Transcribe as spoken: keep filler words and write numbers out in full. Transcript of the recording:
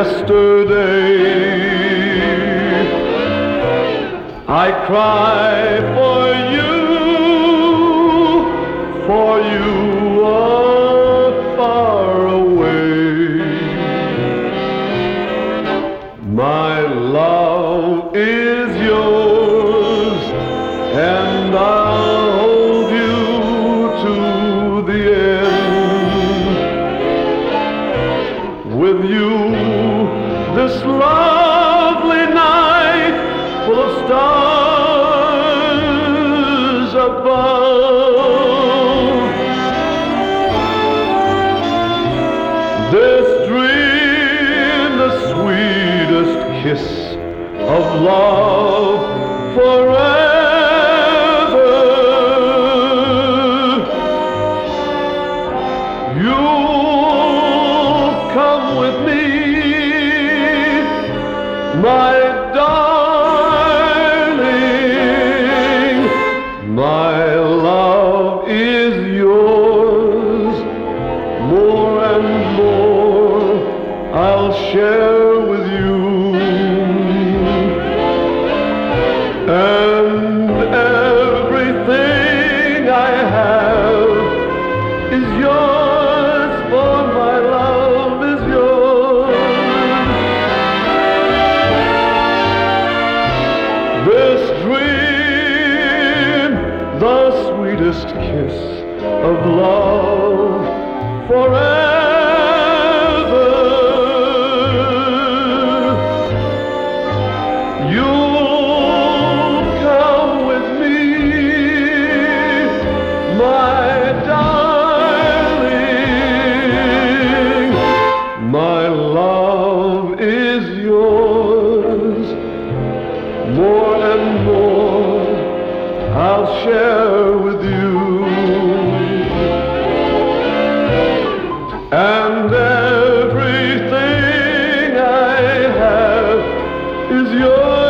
yesterday. I cry for you, for you are far away. My love is yours, and I'll hold you to the end. With you, this lovely night full of stars above, this dream, the sweetest kiss of love forever. You'll come with me, my darling. My love is yours. More and more I'll share with you. And everything I have is yours, for my love is yours. This dream, the sweetest kiss of love forever. You'll come with me, my darling. My love is yours. More and more I'll share with you. And everything I have is yours.